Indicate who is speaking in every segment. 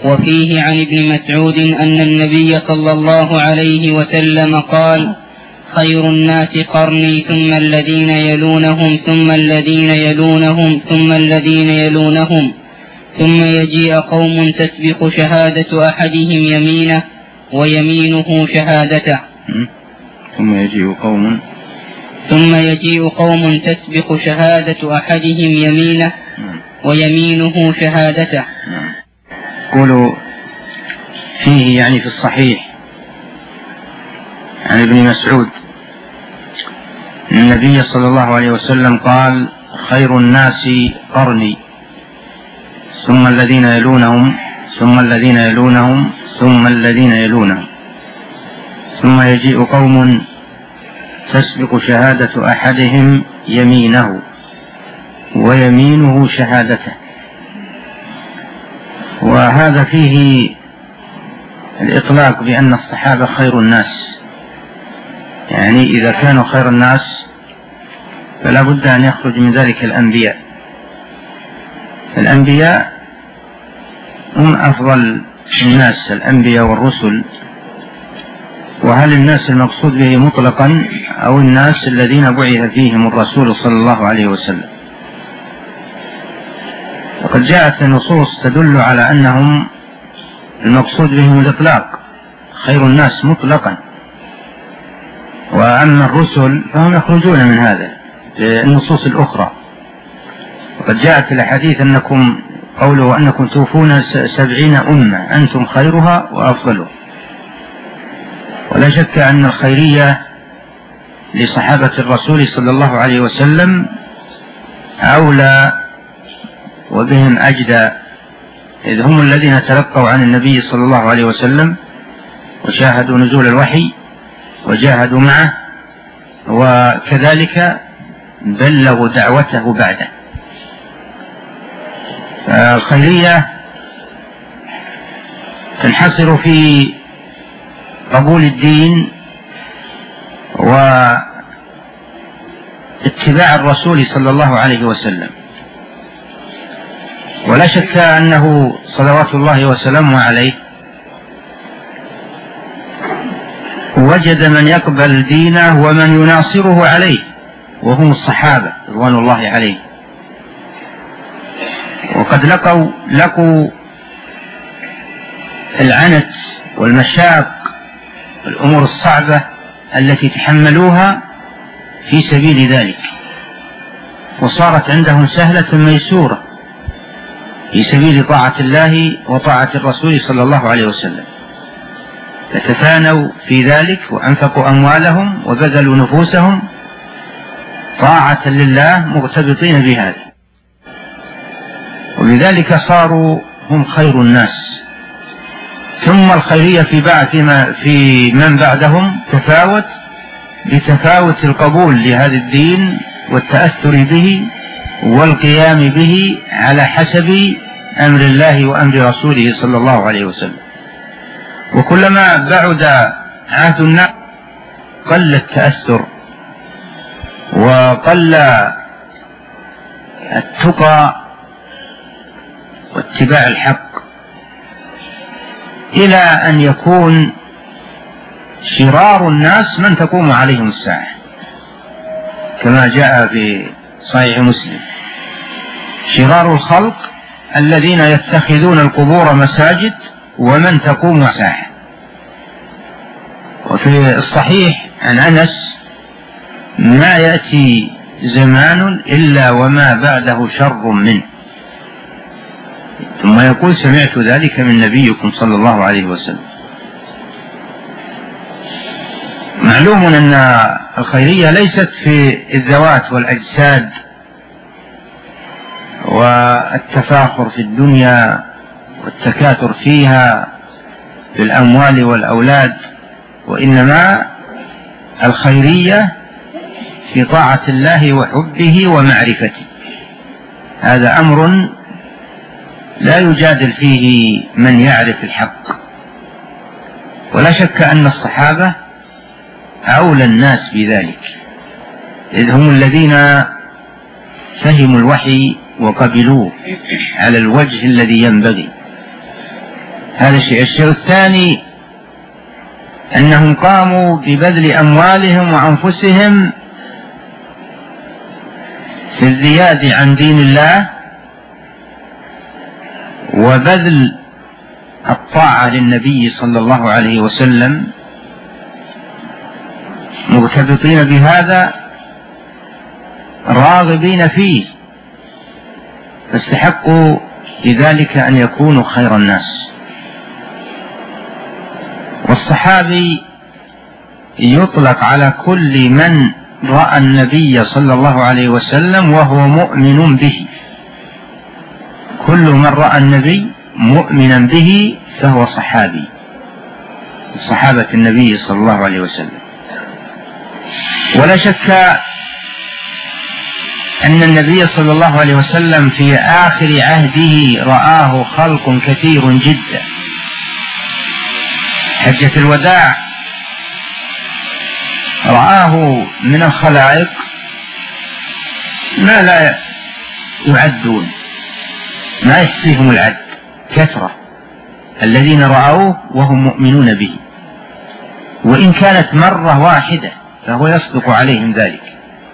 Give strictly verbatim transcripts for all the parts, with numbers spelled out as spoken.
Speaker 1: وفيه عن ابن مسعود أن النبي صلى الله عليه وسلم قال: خير الناس قرني ثم الذين يلونهم ثم الذين يلونهم ثم الذين يلونهم ثم يجيء قوم تسبق شهادة أحدهم يمينه ويمينه شهادته
Speaker 2: ثم يجيء قوم
Speaker 1: ثم يجيء قوم تسبق شهادة أحدهم يمينه ويمينه شهادته.
Speaker 2: قولوا فيه يعني في الصحيح عن ابن مسعود أن النبي صلى الله عليه وسلم قال: خير الناس قرني ثم الذين يلونهم ثم الذين يلونهم ثم الذين يلونهم ثم يجيء قوم تسبق شهادة أحدهم يمينه ويمينه شهادته. وهذا فيه الإطلاق بأن الصحابة خير الناس، يعني إذا كانوا خير الناس فلا بد أن يخرج من ذلك الأنبياء. الأنبياء هم أفضل الناس، الأنبياء والرسل. وهل الناس المقصود به مطلقا أو الناس الذين بعث فيهم الرسول صلى الله عليه وسلم؟ وقد جاءت النصوص تدل على أنهم المقصود بهم الإطلاق، خير الناس مطلقا. وأما الرسل فهم يخرجون من هذا النصوص الأخرى. وقد جاءت الحديث أنكم قوله أنكم توفون سبعين أمة أنتم خيرها وأفضلها. ولا شك أن الخيرية لصحابة الرسول صلى الله عليه وسلم أولى وبهم أجدى، إذ هم الذين تلقوا عن النبي صلى الله عليه وسلم وشاهدوا نزول الوحي وجاهدوا معه، وكذلك بلغوا دعوته بعده. الخيرية تنحصر في قبول الدين واتباع الرسول صلى الله عليه وسلم. ولا شك أنه صلوات الله وسلامه عليه وجد من يقبل دينه ومن يناصره عليه، وهم الصحابة رضوان الله عليه. وقد لقوا لقوا العنت والمشاق والأمور الصعبة التي تحملوها في سبيل ذلك، وصارت عندهم سهلة ميسورة في سبيل طاعة الله وطاعة الرسول صلى الله عليه وسلم. فتفانوا في ذلك وأنفقوا أموالهم وبذلوا نفوسهم طاعة لله مغتبطين بهذا، وبذلك صاروا هم خير الناس. ثم الخيرية في بعد فيما في من بعدهم تفاوت بتفاوت القبول لهذا الدين والتأثر به والقيام به على حسب أمر الله وأمر رسوله صلى الله عليه وسلم. وكلما بعد عهد الناس قل التأثر وقل التقى واتباع الحق، إلى أن يكون شرار الناس من تقوم عليهم الساعة، كما جاء في صحيح مسلم: شرار الخلق الذين يتخذون القبور مساجد ومن تقوم الساعة. وفي الصحيح عن أنس: ما يأتي زمان إلا وما بعده شر منه. ثم يقول: سمعت ذلك من نبيكم صلى الله عليه وسلم. معلوم أن الخيرية ليست في الذوات والأجساد والتفاخر في الدنيا والتكاثر فيها بالأموال والأولاد، وإنما الخيرية في طاعة الله وحبه ومعرفته. هذا أمر لا يجادل فيه من يعرف الحق. ولا شك أن الصحابة أولى الناس بذلك، إذ هم الذين فهموا الوحي وقبلوه على الوجه الذي ينبغي. هذا الشيء. الشيء الثاني أنهم قاموا ببذل أموالهم وأنفسهم في الزياد عن دين الله وبذل الطاعة للنبي صلى الله عليه وسلم، مرتبطين بهذا راغبين فيه، فاستحقوا بذلك أن يكونوا خير الناس. والصحابي يطلق على كل من رأى النبي صلى الله عليه وسلم وهو مؤمن به، كل من رأى النبي مؤمنا به فهو صحابي، صحابة النبي صلى الله عليه وسلم. ولا شك أن النبي صلى الله عليه وسلم في آخر عهده رآه خلق كثير جدا. حجة الوداع رآه من الخلائق ما لا يعدون، ما يحصيهم العد، كثرة الذين رأوه وهم مؤمنون به، وإن كانت مرة واحدة فهو يصدق عليهم ذلك.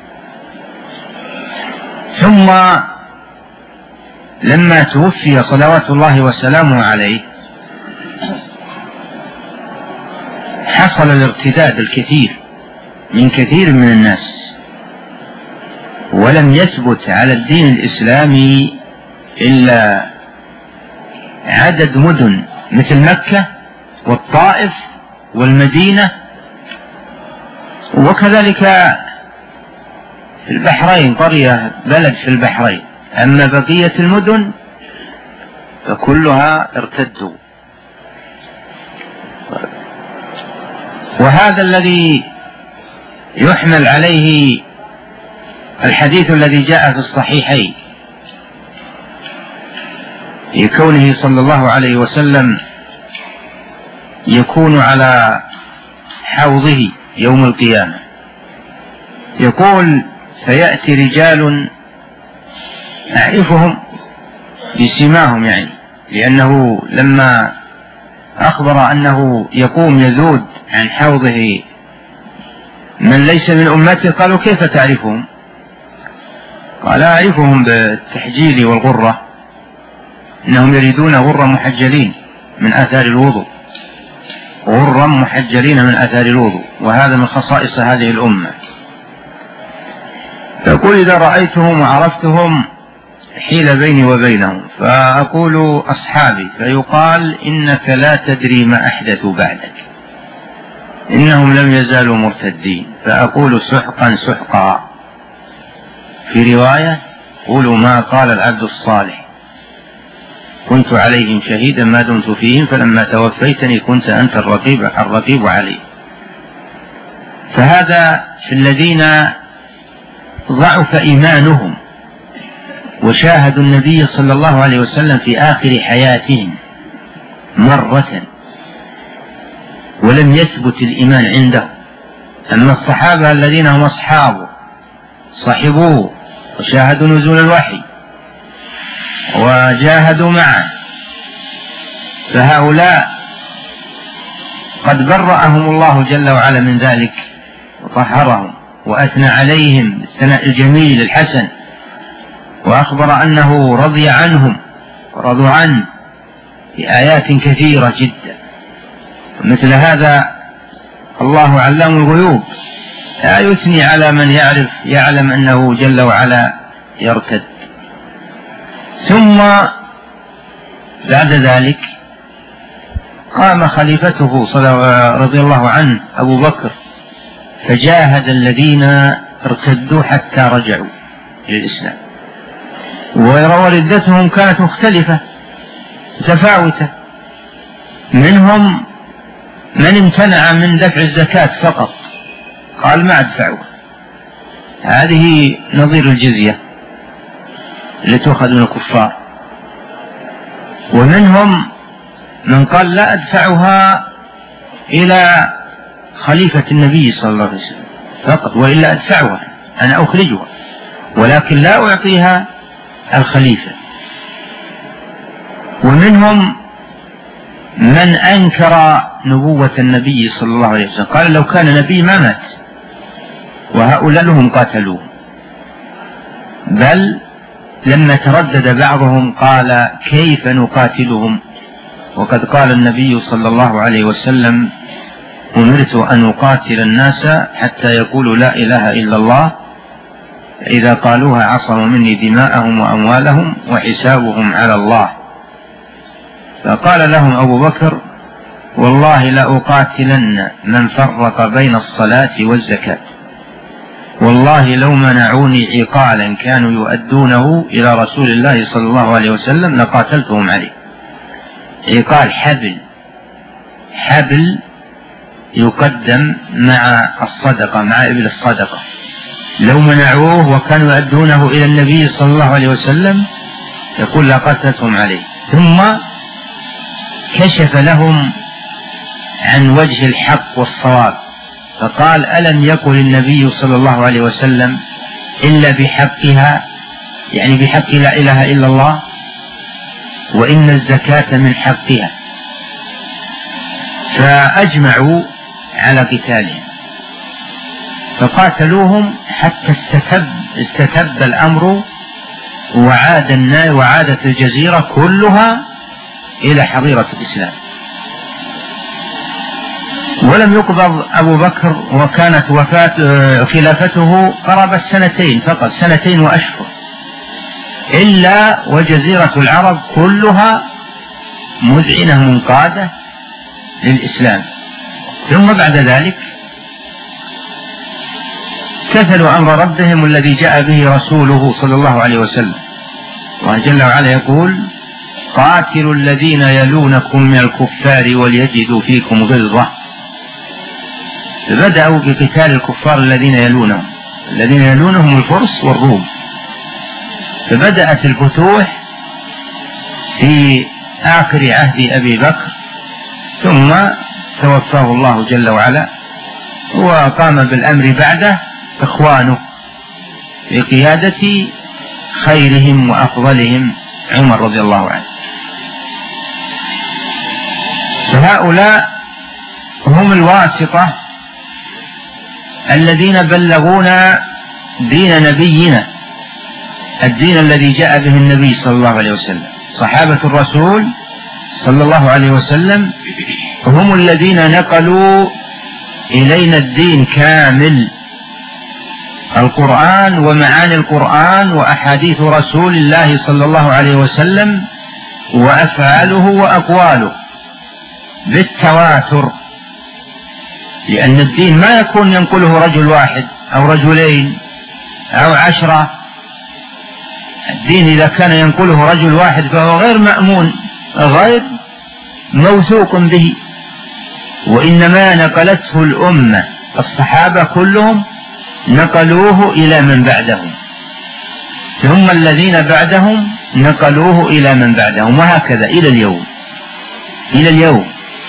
Speaker 2: ثم لما توفي صلوات الله وسلامه عليه حصل الارتداد الكثير من كثير من الناس، ولم يثبت على الدين الإسلامي إلا عدد مدن مثل مكة والطائف والمدينة، وكذلك في البحرين قرية بلد في البحرين، أما بقية المدن فكلها ارتدوا. وهذا الذي يحمل عليه الحديث الذي جاء في الصحيحين في كونه صلى الله عليه وسلم يكون على حوضه يوم القيامة، يقول: فيأتي رجال أعرفهم بسماهم، يعني لأنه لما أخبر أنه يقوم يذود عن حوضه من ليس من أمته قالوا: كيف تعرفهم؟ قال: أعرفهم بالتحجيل والغرة، إنهم يريدون غرة محجلين من آثار الوضوء، غرا محجلين من آثار الوضوء، وهذا من خصائص هذه الأمة. فأقول: إذا رأيتهم وعرفتهم حيل بيني وبينهم، فأقول: أصحابي، فيقال: إنك لا تدري ما أحدثوا بعدك، إنهم لم يزالوا مرتدين. فأقول: سحقا سحقا. في رواية: قولوا ما قال العبد الصالح: كنت عليهم شهيدا ما دمت فيهم، فلما توفيتني كنت أنت الرقيب الرقيب عليه. فهذا في الذين ضعف إيمانهم وشاهدوا النبي صلى الله عليه وسلم في آخر حياتهم مرة ولم يثبت الإيمان عندهم. أما الصحابة الذين هم أصحابه صحبوه وشاهدوا نزول الوحي وجاهدوا معه، فهؤلاء قد برأهم الله جل وعلا من ذلك وطهرهم وأثنى عليهم بالثناء الجميل الحسن، وأخبر أنه رضي عنهم ورضوا عنه في آيات كثيرة جدا. مثل هذا الله علام الغيوب لا يثني على من يعرف يعلم أنه جل وعلا يرتد. ثم بعد ذلك قام خليفته رضي الله عنه أبو بكر فجاهد الذين ارتدوا حتى رجعوا إلى الإسلام، وردتهم كانت مختلفة متفاوتة. منهم من امتنع من دفع الزكاة فقط، قال: ما أدفعها، هذه نظير الجزية التي تؤخذ من الكفار. ومنهم من قال: لا أدفعها إلى خليفة النبي صلى الله عليه وسلم فقط، وإلا أدفعها أنا أخرجها، ولكن لا أعطيها الخليفة. ومنهم من أنكر نبوة النبي صلى الله عليه وسلم قال لو كان نبي ما مات، وهؤلاء لهم قاتلوه. بل لما تردد بعضهم قال كيف نقاتلهم وقد قال النبي صلى الله عليه وسلم أمرت أن أقاتل الناس حتى يقولوا لا إله إلا الله، إذا قالوها عصموا مني دماءهم وأموالهم وحسابهم على الله. فقال لهم أبو بكر والله لأقاتلن من فرق بين الصلاة والزكاة، والله لو منعوني عقالا كانوا يؤدونه إلى رسول الله صلى الله عليه وسلم لقاتلتهم عليه. عقال حبل، حبل يقدم مع الصدقة، مع إبل الصدقة، لو منعوه وكانوا يؤدونه إلى النبي صلى الله عليه وسلم يقول لقاتلتهم عليه. ثم كشف لهم عن وجه الحق والصواب فقال ألم يقل النبي صلى الله عليه وسلم إلا بحقها، يعني بحق لا إله إلا الله، وإن الزكاة من حقها. فأجمعوا على قتالهم فقاتلوهم حتى استتب, استتب الأمر وعاد النار وعادت الجزيرة كلها إلى حظيرة الإسلام. ولم يقبض أبو بكر وكانت وفاة خلافته قرب السنتين فقط، سنتين وأشهر، إلا وجزيرة العرب كلها مذعنة منقادة للإسلام. ثم بعد ذلك كفلوا أمر ربهم الذي جاء به رسوله صلى الله عليه وسلم. الله جل وعلا يقول قاتلوا الذين يلونكم من الكفار وليجدوا فيكم غلظة. بدأوا بقتال الكفار الذين يلونهم، الذين يلونهم الفرس والروم. فبدأت الفتوح في آخر عهد أبي بكر، ثم توفاه الله جل وعلا وقام بالأمر بعده إخوانه بقيادة خيرهم وأفضلهم عمر رضي الله عنه. فهؤلاء هم الواسطة الذين بلغونا دين نبينا، الدين الذي جاء به النبي صلى الله عليه وسلم. صحابة الرسول صلى الله عليه وسلم هم الذين نقلوا إلينا الدين كامل، القرآن ومعاني القرآن وأحاديث رسول الله صلى الله عليه وسلم وأفعاله وأقواله بالتواتر، لأن الدين ما يكون ينقله رجل واحد أو رجلين أو عشرة. الدين إذا كان ينقله رجل واحد فهو غير مأمون، غير موثوق به، وإنما نقلته الأمة، الصحابة كلهم نقلوه إلى من بعدهم، ثم الذين بعدهم نقلوه إلى من بعدهم، وهكذا إلى اليوم إلى اليوم.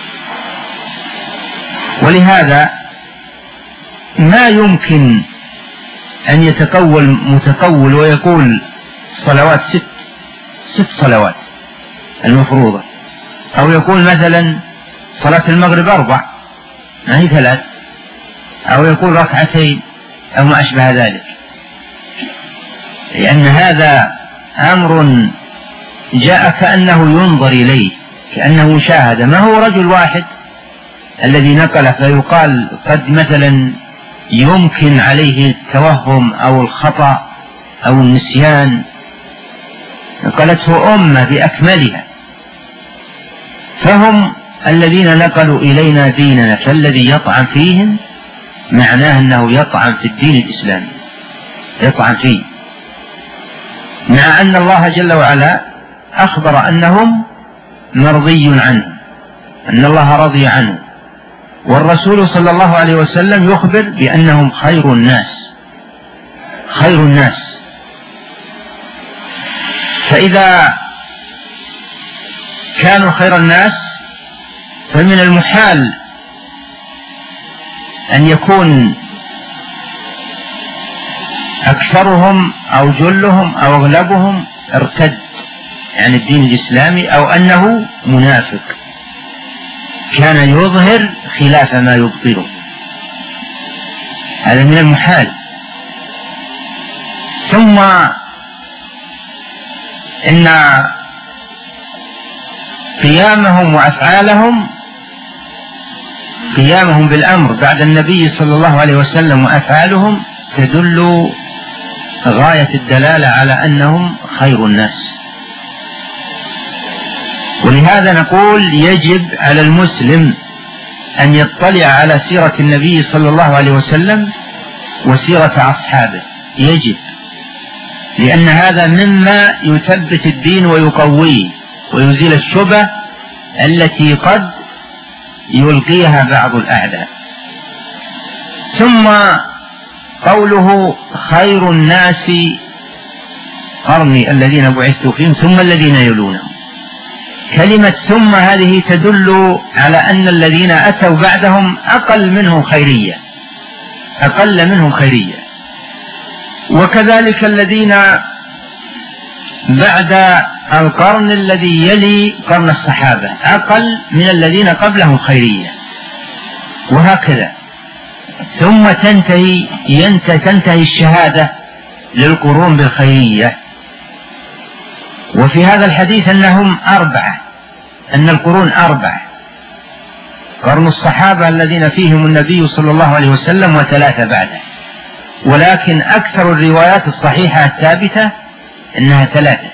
Speaker 2: ولهذا ما يمكن أن يتقول متقول ويقول صلوات ست ست صلوات المفروضة، أو يقول مثلا صلاة المغرب أربع ما هي ثلاث، أو يقول ركعتين أو ما أشبه ذلك، لأن هذا أمر جاء كأنه ينظر إليه، كأنه مشاهدة، ما هو رجل واحد الذي نقل فيقال قد مثلا يمكن عليه التوهم أو الخطأ أو النسيان، نقلته أمة بأكملها، فهم الذين نقلوا إلينا ديننا، فالذي يطعن فيهم معناه أنه يطعن في الدين الإسلامي، يطعن فيه، مع أن الله جل وعلا أخبر أنهم مرضي عنهم، أن الله رضي عنهم، والرسول صلى الله عليه وسلم يخبر بأنهم خير الناس خير الناس. فإذا كانوا خير الناس فمن المحال أن يكون أكثرهم أو جلهم أو أغلبهم ارتد عن الدين الإسلامي، أو أنه منافق، كان يظهر خلاف ما يبطله، هذا من المحال. ثم إن قيامهم وأفعالهم قيامهم بالأمر بعد النبي صلى الله عليه وسلم وأفعالهم تدل غاية الدلالة على أنهم خير الناس. ولهذا نقول يجب على المسلم أن يطلع على سيرة النبي صلى الله عليه وسلم وسيرة أصحابه، يجب، لأن هذا مما يثبت الدين ويقويه ويزيل الشبه التي قد يلقيها بعض الأعداء. ثم قوله خير الناس قرني الذين بعثت فيهم ثم الذين يلونهم، كلمة ثم هذه تدل على أن الذين أتوا بعدهم أقل منهم خيرية، أقل منهم خيرية. وكذلك الذين بعد القرن الذي يلي قرن الصحابة أقل من الذين قبلهم خيرية، وهكذا. ثم تنتهي تنتهي الشهادة للقرون بالخيرية. وفي هذا الحديث أنهم أربعة، أن القرون أربعة: قرن الصحابة الذين فيهم النبي صلى الله عليه وسلم وثلاثة بعده، ولكن أكثر الروايات الصحيحة الثابتة أنها ثلاثة،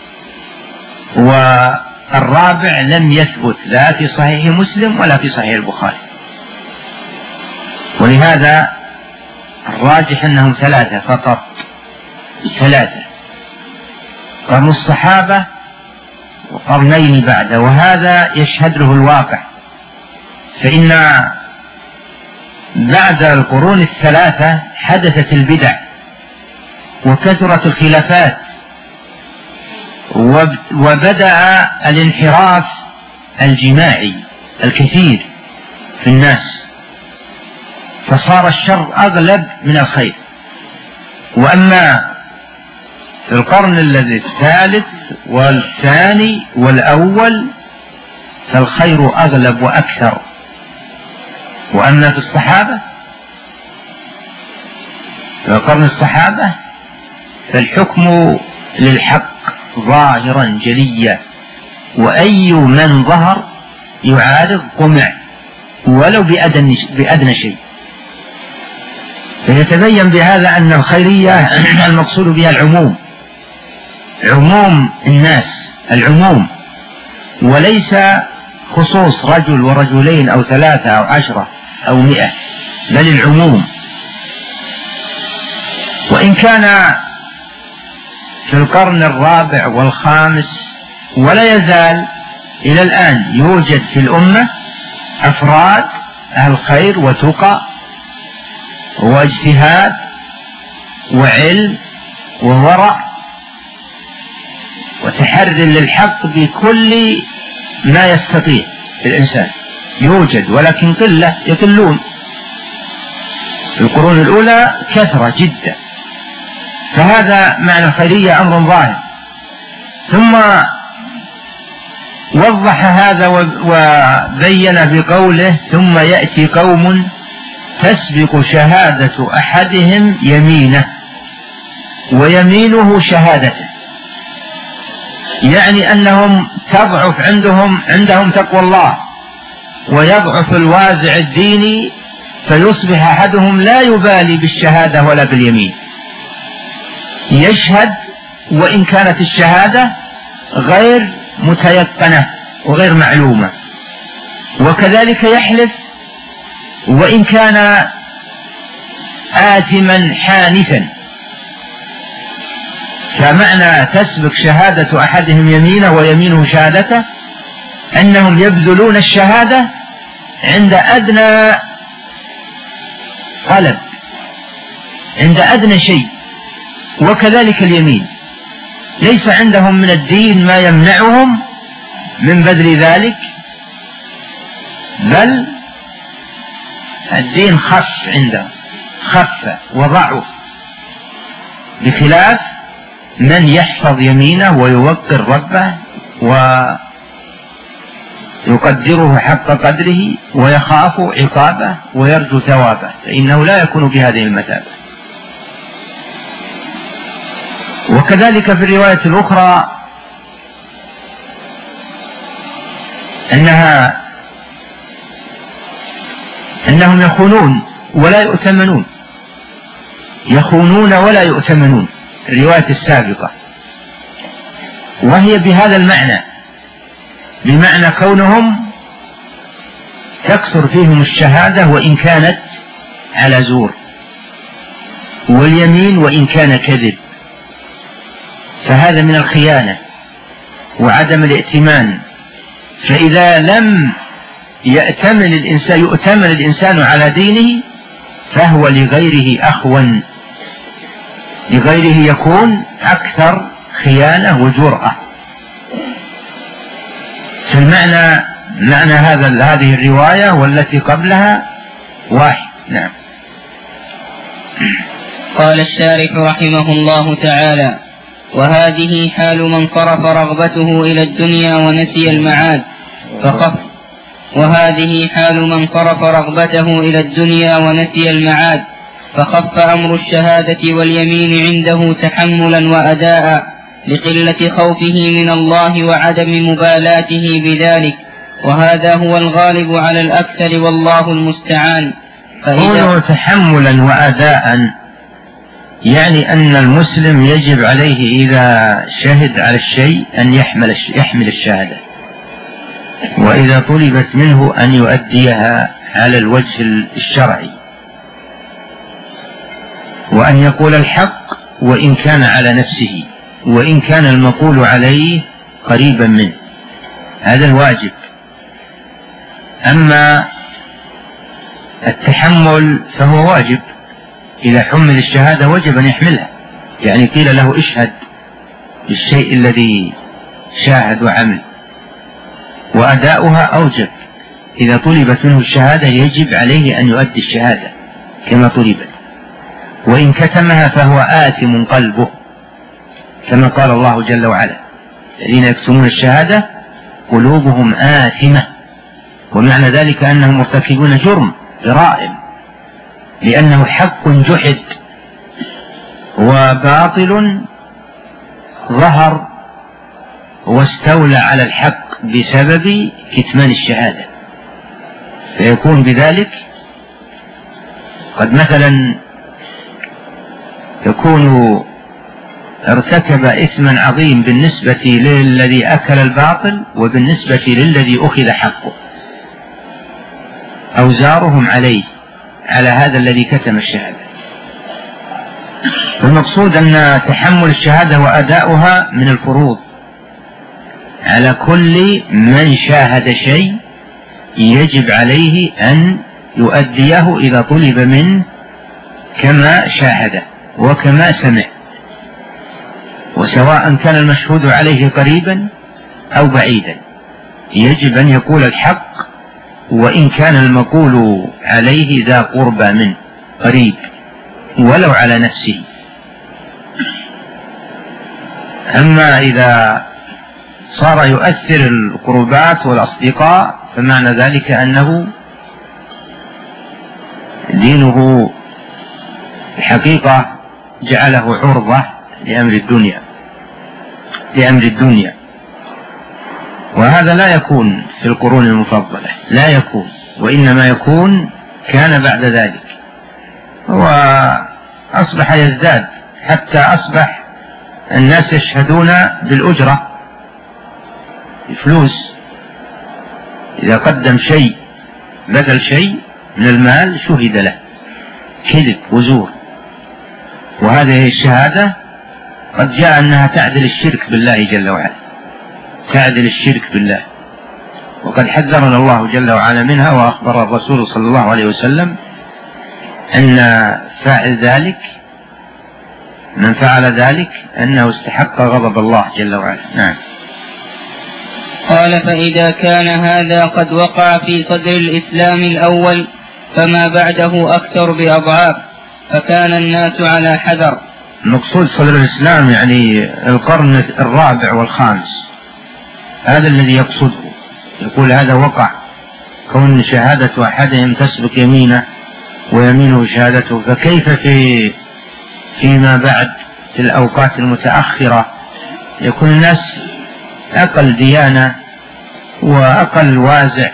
Speaker 2: والرابع لم يثبت لا في صحيح مسلم ولا في صحيح البخاري، ولهذا الراجح أنهم ثلاثة فقط، ثلاثة: قرن الصحابة وقرنين بعده، وهذا يشهد له الواقع، فإن بعد القرون الثلاثة حدثت البدع وكثرت الخلافات وبدأ الانحراف الجماعي الكثير في الناس، فصار الشر أغلب من الخير. وأما في القرن الذي الثالث والثاني والأول فالخير أغلب وأكثر. وأما في الصحابة في قرن الصحابة فالحكم للحق ظاهرا جليا، وأي من ظهر يعارض قمع ولو بأدنى شيء. فيتبين بهذا أن الخيرية المقصود بها العموم، عموم الناس، العموم، وليس خصوص رجل ورجلين أو ثلاثة أو عشرة أو مئة، بل العموم. وإن كان في القرن الرابع والخامس ولا يزال إلى الآن يوجد في الأمة أفراد أهل خير وتقى واجتهاد وعلم وورع وتحري للحق بكل ما يستطيع الإنسان، يوجد، ولكن قلة، يقلون. في القرون الأولى كثرة جدا، فهذا معنى الخيرية أمر ظاهر. ثم وضح هذا وبين بقوله ثم يأتي قوم تسبق شهادة أحدهم يمينه ويمينه شهادته، يعني أنهم تضعف عندهم عندهم تقوى الله، ويضعف الوازع الديني، فيصبح أحدهم لا يبالي بالشهادة ولا باليمين، يشهد وإن كانت الشهادة غير متيقنة وغير معلومة، وكذلك يحلف وإن كان آثما حانثا. فمعنى تسبق شهادة أحدهم يمينه ويمينه شهادته أنهم يبذلون الشهادة عند أدنى طلب، عند أدنى شيء، وكذلك اليمين، ليس عندهم من الدين ما يمنعهم من بذل ذلك، بل الدين خف عندهم، خف وضعف، بخلاف من يحفظ يمينه ويوقر ربه يقدره حق قدره ويخاف عقابه ويرجو ثوابه، فإنه لا يكون بهذه المثابة. وكذلك في الرواية الأخرى أنها أنهم يخونون ولا يؤتمنون، يخونون ولا يؤتمنون، الرواية السابقة، وهي بهذا المعنى، بمعنى كونهم تكثر فيهم الشهادة وإن كانت على زور، واليمين وإن كان كذب، فهذا من الخيانة وعدم الائتمان. فإذا لم يأتمن الإنسان يؤتمن الإنسان على دينه فهو لغيره أخون، لغيره يكون أكثر خيانة وجرأة. فالمعنى معنى هذا هذه الرواية والتي قبلها واحد. نعم.
Speaker 1: قال الشارح رحمه الله تعالى: وهذه حال من صرف رغبته إلى الدنيا ونسي المعاد فخف وهذه حال من صرف رغبته إلى الدنيا ونسي المعاد فخف أمر الشهادة واليمين عنده تحملا وأداء لقلة خوفه من الله وعدم مبالاته بذلك، وهذا هو الغالب على الأكثر والله المستعان.
Speaker 2: قوله تحملا وأداء يعني أن المسلم يجب عليه إذا شهد على الشيء أن يحمل يحمل الشهادة، وإذا طلبت منه أن يؤديها على الوجه الشرعي، وأن يقول الحق وإن كان على نفسه وإن كان المقول عليه قريبا منه، هذا الواجب. أما التحمل فهو واجب، إذا حمل الشهادة وجب أن يحملها، يعني قيل له اشهد بالشيء الذي شاهد وعمل. وأداؤها أوجب، إذا طلبت منه الشهادة يجب عليه أن يؤدي الشهادة كما طلبت، وإن كتمها فهو آثم قلبه، كما قال الله جل وعلا: الذين يكتمون الشهادة قلوبهم آثمة، ومعنى ذلك أنهم مرتكبون جرم جرائم، لأنه حق جحد وباطل ظهر واستولى على الحق بسبب كتمان الشهادة، فيكون بذلك قد مثلا يكون ارتكب إثما عظيم بالنسبة للذي أكل الباطل وبالنسبة للذي أخذ حقه، أوزارهم عليه على هذا الذي كتم الشهادة. المقصود أن تحمل الشهادة وأداؤها من الفروض على كل من شاهد شيء، يجب عليه أن يؤديه إذا طلب منه كما شاهد وكما سمع، وسواء كان المشهود عليه قريبا أو بعيدا يجب أن يقول الحق وإن كان المقول عليه ذا قربى منه قريب ولو على نفسه. أما إذا صار يؤثر القربات والأصدقاء فمعنى ذلك أنه دينه الحقيقة جعله عرضة لأمر الدنيا لأمر الدنيا وهذا لا يكون في القرون المفضلة، لا يكون، وإنما يكون كان بعد ذلك، وأصبح يزداد حتى أصبح الناس يشهدون بالأجرة بفلوس، إذا قدم شيء بذل شيء من المال شهد له كذب وزور. وهذه الشهادة قد جاء أنها تعدل الشرك بالله جل وعلا، تعدل الشرك بالله، وقد حذرنا الله جل وعلا منها، وأخبر الرسول صلى الله عليه وسلم أن فاعل ذلك من فعل ذلك أنه استحق غضب الله جل وعلا. نعم.
Speaker 1: قال: فإذا كان هذا قد وقع في صدر الإسلام الأول فما بعده أكثر بأضعاف، فكان الناس على حذر.
Speaker 2: المقصود صدر الإسلام يعني القرن الرابع والخامس، هذا الذي يقصده، يقول هذا وقع، كون شهادة أحدهم تسبق يمينه ويمينه شهادته، فكيف في فيما بعد في الأوقات المتأخرة يكون الناس أقل ديانة وأقل وازع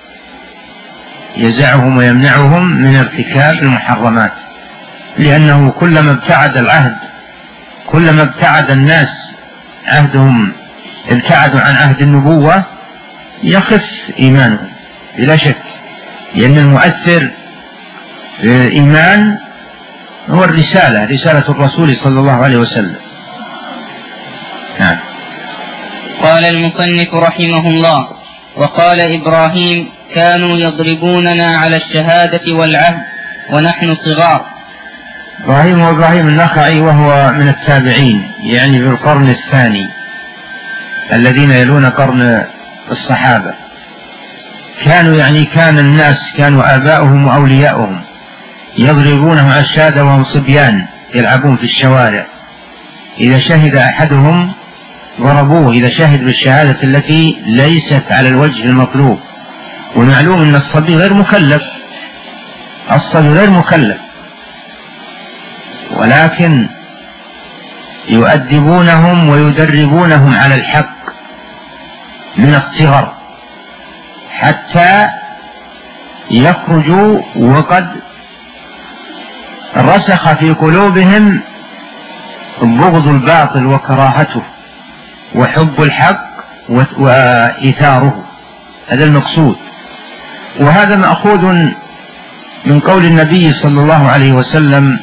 Speaker 2: يزعهم ويمنعهم من ارتكاب المحرمات، لأنه كلما ابتعد العهد كلما ابتعد الناس عهدهم ابتعدوا عن عهد النبوة يخف إيمانهم بلا شك، لأن المؤثر في الإيمان هو الرسالة، رسالة الرسول صلى الله عليه وسلم. نعم.
Speaker 1: قال المصنف رحمه الله: وقال إبراهيم: كانوا يضربوننا على الشهادة والعهد ونحن صغار.
Speaker 2: إبراهيم وإبراهيم النخعي وهو من التابعين، يعني في القرن الثاني الذين يلون قرن الصحابة. كانوا يعني كان الناس كانوا آباؤهم وأولياؤهم يضربونهم على الشهادة وهم صبيان يلعبون في الشوارع، إذا شهد أحدهم ضربوه إذا شهد بالشهادة التي ليست على الوجه المطلوب. ومعلوم أن الصبي غير مكلف، الصبي غير مكلف، ولكن يؤدبونهم ويدربونهم على الحق من الصغر حتى يخرجوا وقد رسخ في قلوبهم بغض الباطل وكراهته وحب الحق وإيثاره. هذا المقصود، وهذا مأخوذ من قول النبي صلى الله عليه وسلم: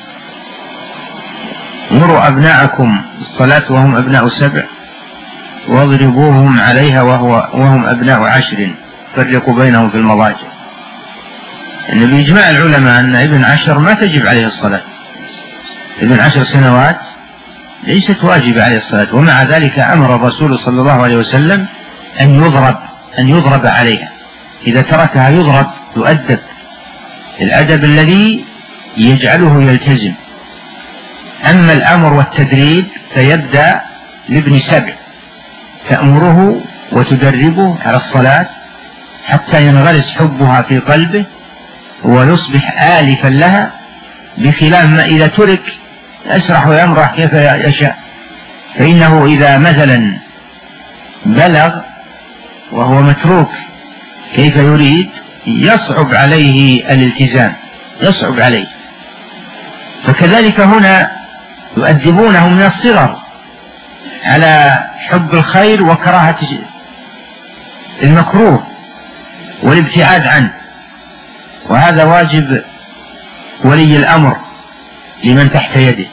Speaker 2: مروا أبناءكم الصلاة وهم أبناء سبع واضربوهم عليها وهو وهم أبناء عشر فرقوا بينهم في المضاجع. إن بإجماع العلماء أن ابن عشر ما تجب عليه الصلاة، ابن عشر سنوات ليست واجبة عليه الصلاة، ومع ذلك أمر الرسول صلى الله عليه وسلم أن يضرب أن يضرب عليها، إذا تركها يضرب يؤدب الأدب الذي يجعله يلتزم. أما الأمر والتدريب فيبدأ لابن سبع، تأمره وتدربه على الصلاة حتى ينغرس حبها في قلبه ويصبح آلفا لها، بخلاف ما إذا ترك يسرح ويمرح كيف يشاء. فإنه إذا مثلا بلغ وهو متروك كيف يريد يصعب عليه الالتزام، يصعب عليه. فكذلك هنا يؤدبونه من الصغر على حب الخير وكراهة المكروه والابتعاد عنه، وهذا واجب ولي الأمر لمن تحت يده.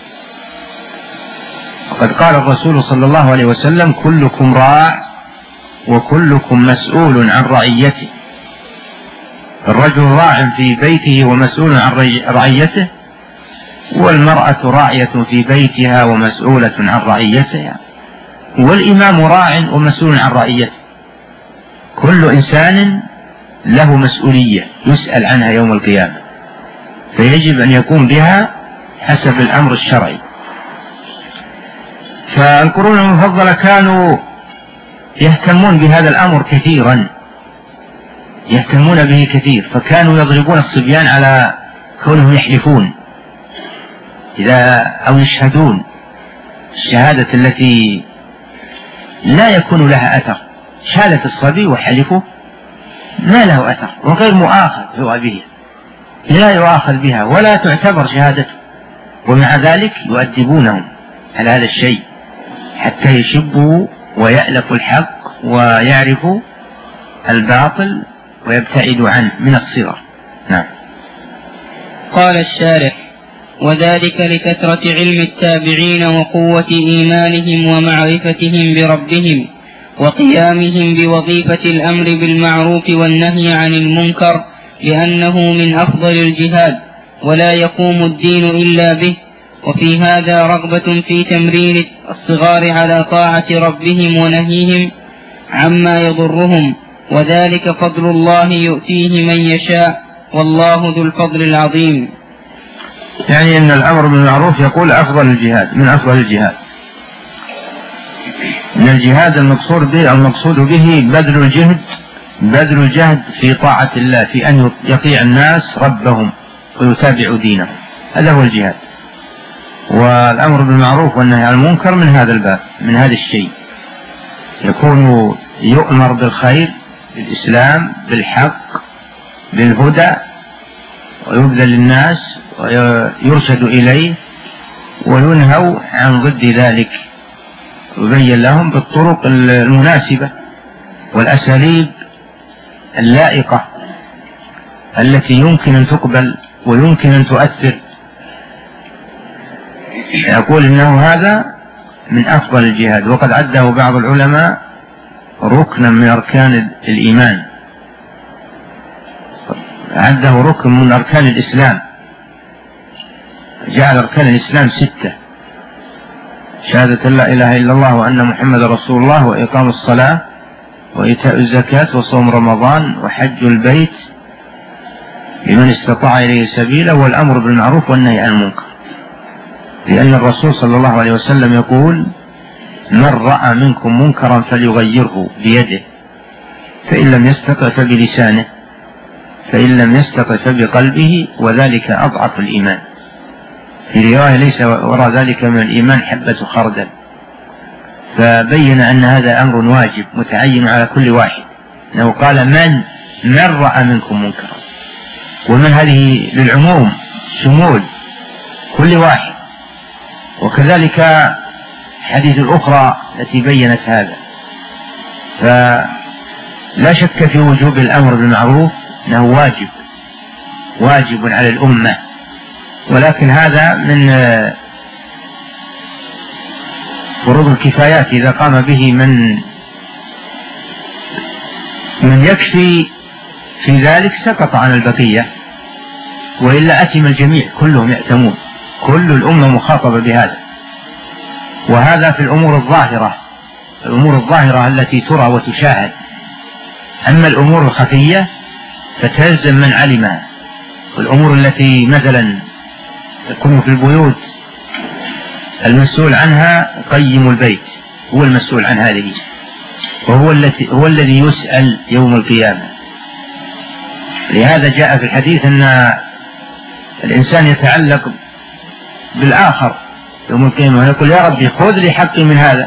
Speaker 2: وقد قال الرسول صلى الله عليه وسلم: كلكم راع وكلكم مسؤول عن رعيته. الرجل راع في بيته ومسؤول عن رعيته، والمرأة راعية في بيتها ومسؤولة عن رعيتها، والإمام راع ومسؤول عن رعيته. كل إنسان له مسؤولية يسأل عنها يوم القيامة، فيجب أن يقوم بها حسب الأمر الشرعي. فالقرون المفضلة كانوا يهتمون بهذا الأمر كثيرا، يهتمون به كثير، فكانوا يضربون الصبيان على كونهم يحلفون إذا أو يشهدون الشهادة التي لا يكون لها أثر. شهادة الصبي وحلفه ما له أثر وغير مؤاخذ هو به، لا يؤاخذ بها ولا تعتبر شهادته، ومع ذلك يؤدبونهم على هذا الشيء حتى يشبوا ويألفوا الحق ويعرفوا الباطل ويبتعدوا عنه من الصغر. نعم.
Speaker 1: قال الشارح: وذلك لكثرة علم التابعين وقوة إيمانهم ومعرفتهم بربهم وقيامهم بوظيفة الأمر بالمعروف والنهي عن المنكر، لأنه من أفضل الجهاد ولا يقوم الدين إلا به. وفي هذا رغبة في تمرين الصغار على طاعة ربهم ونهيهم عما يضرهم، وذلك فضل الله يؤتيه من يشاء، والله ذو الفضل العظيم.
Speaker 2: يعني أن الأمر بالمعروف يقول أفضل الجهاد من أفضل الجهاد. من الجهاد المقصود به المقصود به بذل الجهد بذل الجهد في طاعة الله، في أن يطيع الناس ربهم ويتابعوا دينهم، هذا هو الجهاد. والأمر بالمعروف والنهي عن المنكر من هذا الباب، من هذا الشيء، يكون يؤمر بالخير، بالإسلام، بالحق، بالهدى، ويبذل للناس ويرشد إليه، وينهوا عن ضد ذلك، يبين لهم بالطرق المناسبة والأساليب اللائقة التي يمكن أن تقبل ويمكن أن تؤثر. يقول إنه هذا من أفضل الجهاد، وقد عده بعض العلماء ركنا من أركان الإيمان، عده ركن من أركان الإسلام، جعل أركان الإسلام ستة: شهادة لا إله إلا الله وأن محمد رسول الله، وإقام الصلاة، وإيتاء الزكاة، وصوم رمضان، وحج البيت لمن استطاع إليه سبيلا، والأمر بالمعروف والنهي عن المنكر. لأن الرسول صلى الله عليه وسلم يقول: من رأى منكم منكرا فليغيره بيده، فإن لم يستطع فبلسانه، فإن لم يستطع فبقلبه، وذلك أضعف الإيمان. في رواية: ليس وراء ذلك من الإيمان حبة خردل. فبين أن هذا أمر واجب متعين على كل واحد، أنه قال: من من رأى منكم منكرا، ومن هذه للعموم شمول كل واحد. وكذلك حديث الأخرى التي بينت هذا. فلا شك في وجوب الأمر بالمعروف، أنه واجب واجب على الأمة، ولكن هذا من فروض الكفايات، إذا قام به من من يكفي في ذلك سقط عن البقية، وإلا أتم الجميع كلهم يأتمون، كل الأمة مخاطبة بهذا. وهذا في الأمور الظاهرة، الأمور الظاهرة التي ترى وتشاهد. أما الأمور الخفية فتلزم من علمها، والأمور التي مثلا تكون في البيوت المسؤول عنها قيم البيت، هو المسؤول عن هذه، وهو الذي هو الذي يسأل يوم القيامة. لهذا جاء في الحديث أن الإنسان يتعلق بالآخر يوم القيامة ويقول: يا ربي خذ لي حقي من هذا،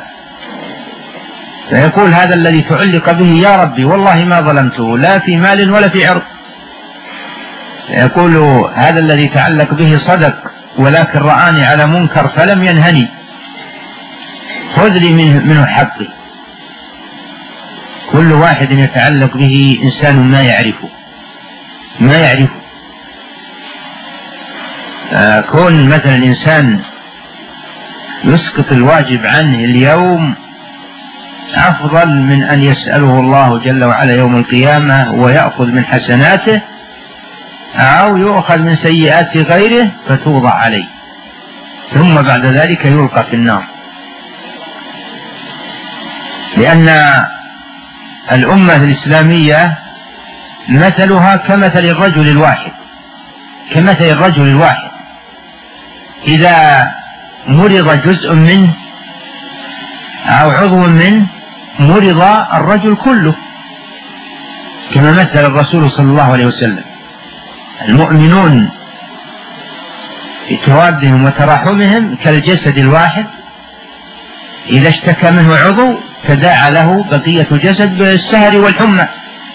Speaker 2: فيقول هذا الذي تعلق به: يا ربي والله ما ظلمته لا في مال ولا في عرض. يقول هذا الذي تعلق به: صدق ولكن رآني على منكر فلم ينهني، خذ لي منه حقي. كل واحد يتعلق به إنسان ما يعرفه ما يعرفه آه كون مثلا إنسان يسقط الواجب عنه اليوم أفضل من أن يسأله الله جل وعلا يوم القيامة ويأخذ من حسناته، أو يؤخذ من سيئات غيره فتوضع عليه، ثم بعد ذلك يلقى في النار. لأن الأمة الإسلامية مثلها كمثل الرجل الواحد كمثل الرجل الواحد إذا مرض جزء منه أو عضو منه مرض الرجل كله، كما مثل الرسول صلى الله عليه وسلم: المؤمنون في توادهم وتراحمهم كالجسد الواحد، إذا اشتكى منه عضو تداعى له بقية الجسد بالسهر والحمى.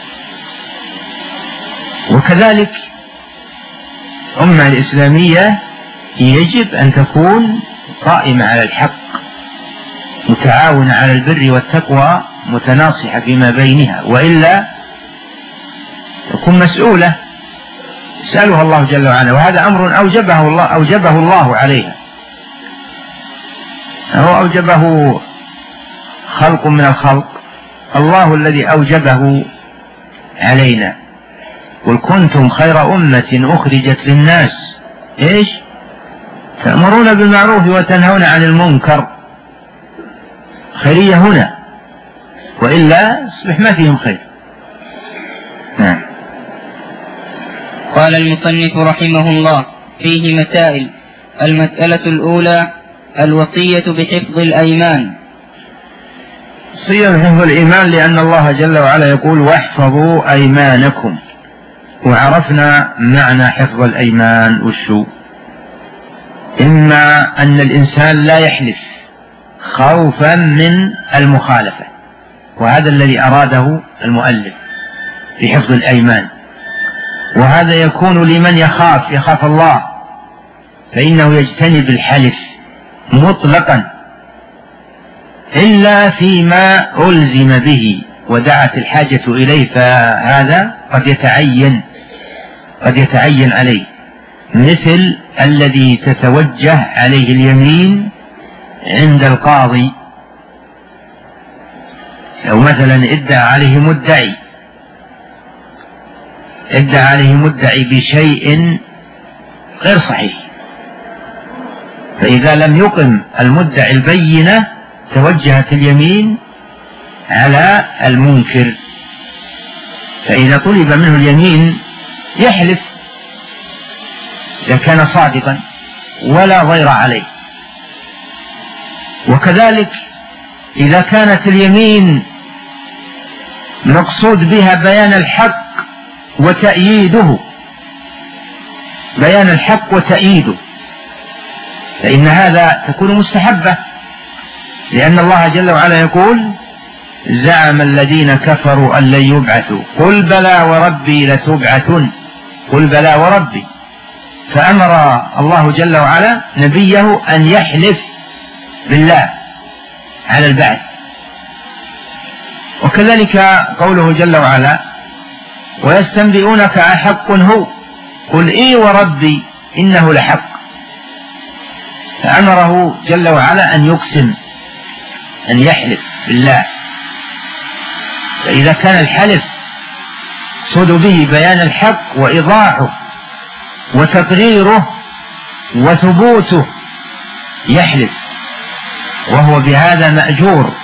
Speaker 2: وكذلك الأمة الإسلامية يجب أن تكون قائمة على الحق، متعاونة على البر والتقوى، متناصحة فيما بينها، وإلا تكون مسؤولة يسألها الله جل وعلا. وهذا أمر أوجبه الله أوجبه الله عليها، هو أوجبه خلق من الخلق، الله الذي أوجبه علينا. قل كنتم خير أمة أخرجت للناس إيش؟ تأمرون بالمعروف وتنهون عن المنكر. خيرية هنا، وإلا يصبح ما فيهم خير. نعم.
Speaker 1: قال المصنف رحمه الله: فيه مسائل. المسألة الأولى: الوصية بحفظ الأيمان.
Speaker 2: صيغ حفظ الإيمان لأن الله جل وعلا يقول واحفظوا أيمانكم، وعرفنا معنى حفظ الأيمان والشو. إما أن الإنسان لا يحلف خوفا من المخالفة، وهذا الذي أراده المؤلف في حفظ الأيمان، وهذا يكون لمن يخاف يخاف الله، فإنه يجتنب الحلف مطلقا إلا فيما ألزم به ودعت الحاجة إليه، فهذا قد يتعين قد يتعين عليه، مثل الذي تتوجه عليه اليمين عند القاضي، لو مثلا ادعى عليه مدعي ادعى عليه مدعي بشيء غير صحيح، فإذا لم يقم المدعي البينة توجهت اليمين على المنكر، فإذا طلب منه اليمين يحلف إذا كان صادقا ولا ضير عليه. وكذلك إذا كانت اليمين مقصود بها بيان الحق وتأييده بيان الحق وتأييده فإن هذا تكون مستحبة، لأن الله جل وعلا يقول زعم الذين كفروا أن لن يبعثوا قل بلى وربي لتبعثن قل بلى وربي، فأمر الله جل وعلا نبيه أن يحلف بالله على البعث. وكذلك قوله جل وعلا ويستنبئونك أحق هو قل إي وربي إنه لحق، فأمره جل وعلا أن يقسم أن يحلف بالله. فإذا كان الحلف صد به بيان الحق وإيضاحه وتقريره وثبوته يحلف، وهو بهذا مأجور.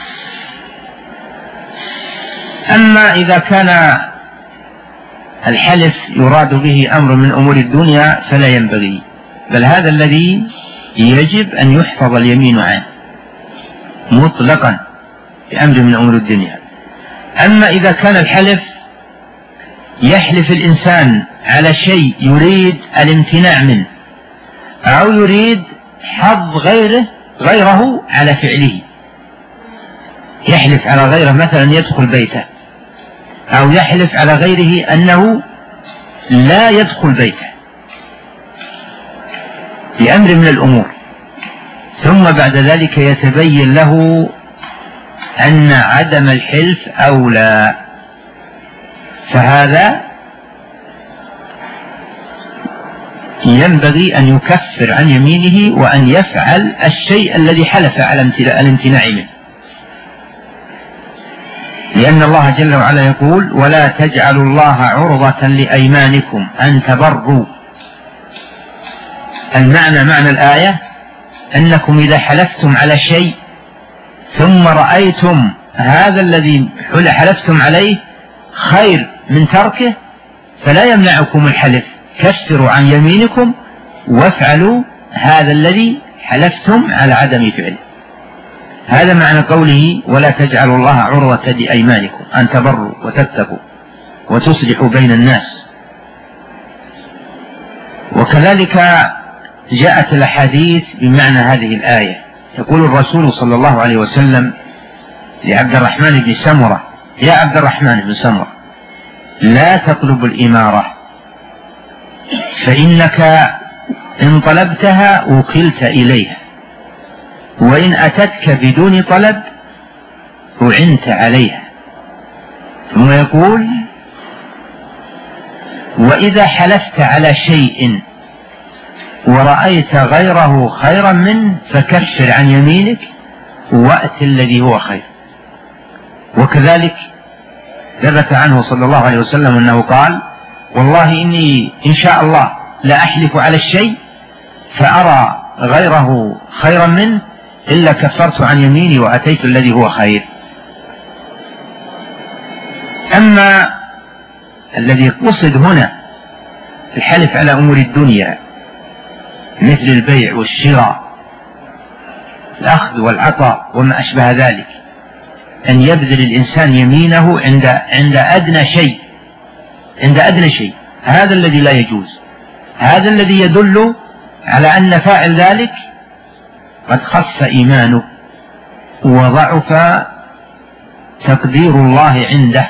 Speaker 2: أما إذا كان الحلف يراد به أمر من أمور الدنيا فلا ينبغي، بل هذا الذي يجب أن يحفظ اليمين عنه مطلقا بأمر من أمور الدنيا. أما إذا كان الحلف يحلف الإنسان على شيء يريد الامتناع منه أو يريد حظ غيره غيره على فعله، يحلف على غيره مثلا يدخل بيته، أو يحلف على غيره أنه لا يدخل بيته بأمر من الأمور، ثم بعد ذلك يتبين له أن عدم الحلف أولى، فهذا ينبغي أن يكفر عن يمينه وأن يفعل الشيء الذي حلف على الامتناع منه، لأن الله جل وعلا يقول ولا تجعلوا الله عرضة لأيمانكم أن تبروا. المعنى معنى الآية أنكم إذا حلفتم على شيء ثم رأيتم هذا الذي حلفتم عليه خير من تركه فلا يمنعكم الحلف، كفروا عن يمينكم وافعلوا هذا الذي حلفتم على عدم فعله. هذا معنى قوله ولا تجعلوا الله عرضة لأيمانكم أن تبروا وتتقوا وتصلحوا بين الناس. وكذلك جاءت الأحاديث بمعنى هذه الآية، يقول الرسول صلى الله عليه وسلم لعبد الرحمن بن سمرة يا عبد الرحمن بن سمرة لا تطلب الإمارة فإنك إن طلبتها وكلت إليها، وإن أتتك بدون طلب أعنت عليها. ثم يقول وإذا حلفت على شيء ورأيت غيره خيرا منه فكفر عن يمينك وأت الذي هو خير. وكذلك ثبت عنه صلى الله عليه وسلم أنه قال والله إني إن شاء الله لا أحلف على الشيء فأرى غيره خيرا منه إلا كفرت عن يميني وأتيت الذي هو خير. أما الذي قصد هنا الحلف على أمور الدنيا مثل البيع والشراء الأخذ والعطاء وما أشبه ذلك، أن يبذل الإنسان يمينه عند عند أدنى شيء، عند أدنى شيء، هذا الذي لا يجوز، هذا الذي يدل على أن فاعل ذلك قد خف إيمانه وضعف تقدير الله عنده،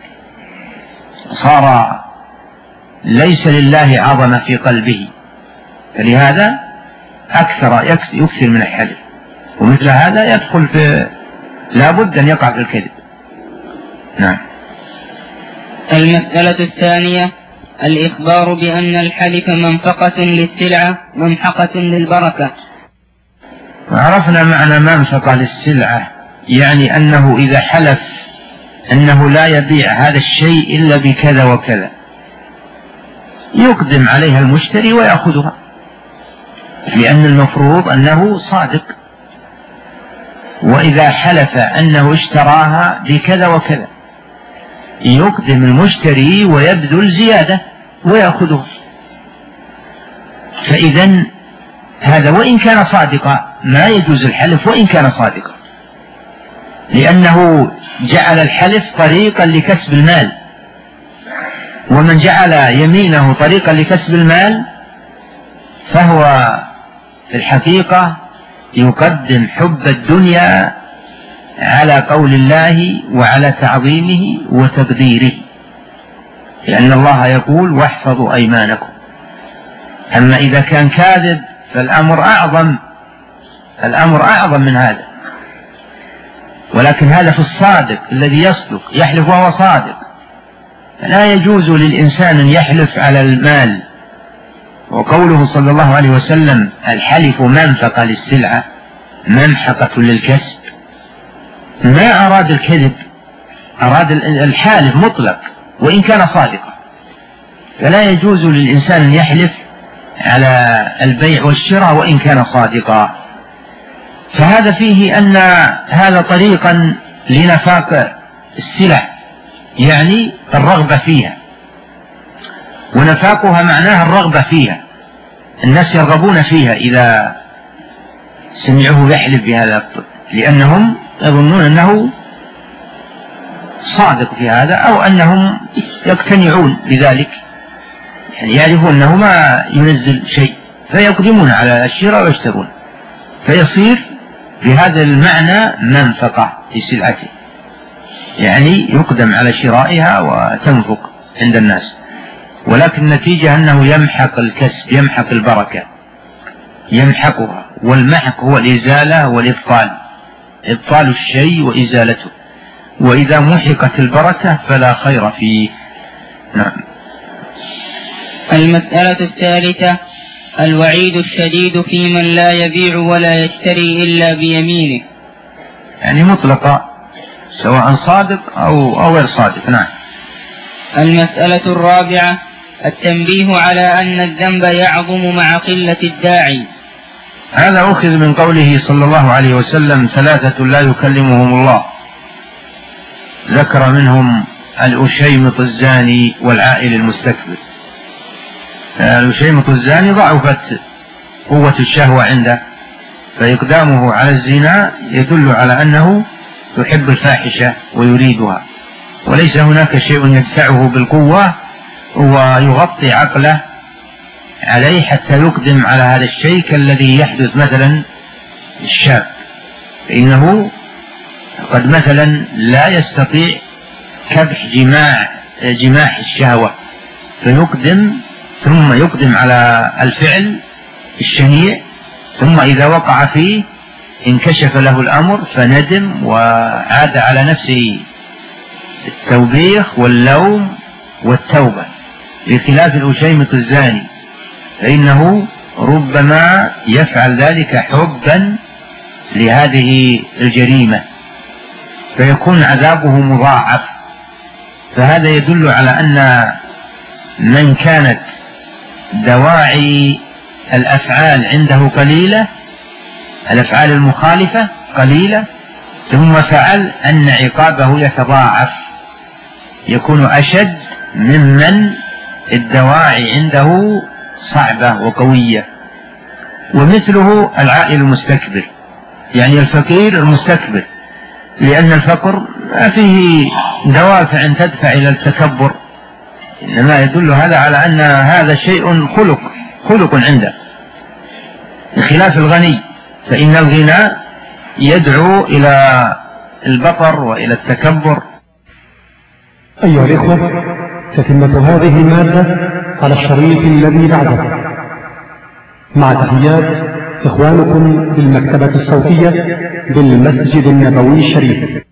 Speaker 2: صار ليس لله عظمة في قلبه، فلهذا أكثر يكثر من الحلف، ومثل هذا يدخل في لا بد أن يقع في الكذب. نعم.
Speaker 1: المسألة الثانية الإخبار بأن الحلف منفقة للسلعة ممحقة للبركة.
Speaker 2: عرفنا معنى منفقة للسلعة، يعني أنه إذا حلف أنه لا يبيع هذا الشيء إلا بكذا وكذا يقدم عليها المشتري ويأخذها، لأن المفروض أنه صادق. وإذا حلف أنه اشتراها بكذا وكذا يقدم المشتري ويبذل زيادة ويأخذها. فإذا هذا وإن كان صادقا ما يجوز الحلف وإن كان صادقا، لأنه جعل الحلف طريقا لكسب المال، ومن جعل يمينه طريقا لكسب المال فهو في الحقيقة يقدم حب الدنيا على قول الله وعلى تعظيمه وتقديره، لأن الله يقول واحفظوا أيمانكم. أما إذا كان كاذب فالأمر أعظم، الأمر أعظم من هذا. ولكن هذا في الصادق الذي يصدق، يحلف وهو صادق. لا يجوز للإنسان أن يحلف على المال. وقوله صلى الله عليه وسلم الحلف منفقة للسلعة ممحقة للكسب، ما أراد الكذب، أراد الحالف مطلق وإن كان صادقا. فلا يجوز للإنسان أن يحلف على البيع والشراء وإن كان صادقا. فهذا فيه أن هذا طريقا لنفاق السلع، يعني الرغبة فيها، ونفاقها معناها الرغبة فيها، الناس يرغبون فيها إذا سمعوه يحلف بهذا، لأنهم يظنون أنه صادق في هذا أو أنهم يقتنعون بذلك، يعني يعرفون أنه ما ينزل شيء فيقدمون على الشراء ويشترون، فيصير بهذا المعنى منفقة في سلعته، يعني يقدم على شرائها وتنفق عند الناس. ولكن النتيجة أنه يمحق الكسب، يمحق البركة، يمحقها. والمحق هو الإزالة والإبطال، إبطال الشيء وإزالته. وإذا محقت البركة فلا خير فيه. نعم.
Speaker 1: المسألة الثالثة الوعيد الشديد في من لا يبيع ولا يشتري إلا بيمينه،
Speaker 2: يعني مطلقة سواء صادق أو أو غير صادق. نعم.
Speaker 1: المسألة الرابعة التنبيه على أن الذنب يعظم مع قلة الداعي.
Speaker 2: هذا أخذ من قوله صلى الله عليه وسلم ثلاثة لا يكلمهم الله، ذكر منهم الأشيمط الزاني والعائل المستكبر. الأشيمط الزاني ضعفت قوة الشهوة عنده، فإقدامه على الزنا يدل على أنه يحب الفاحشة ويريدها، وليس هناك شيء يدفعه بالقوة ويغطي عقله عليه حتى يقدم على هذا الشيء كالذي يحدث مثلا الشاب، فإنه قد مثلا لا يستطيع كبح جماع جماح الشهوة، فيقدم ثم يقدم على الفعل الشنيع، ثم إذا وقع فيه انكشف له الأمر فندم وعاد على نفسه التوبيخ واللوم والتوبة، بخلاف الأشيمط الزاني فإنه ربما يفعل ذلك حبا لهذه الجريمة فيكون عذابه مضاعف. فهذا يدل على أن من كانت دواعي الأفعال عنده قليلة، الأفعال المخالفة قليلة، ثم فعل أن عقابه يتضاعف، يكون أشد ممن الدواعي عنده صعبة وقوية. ومثله العائل المستكبر، يعني الفقير المستكبر لأن الفقر ما فيه دوافع تدفع إلى التكبر، إنما يدل هذا على أن هذا شيء خلق خلق عنده، بخلاف الغني فإن الغنى يدعو إلى البطر وإلى التكبر.
Speaker 3: أيها الإخوة، تتمة هذه المادة على الشريط الذي بعده، مع تحيات إخوانكم بالمكتبة الصوتية بالمسجد النبوي الشريف.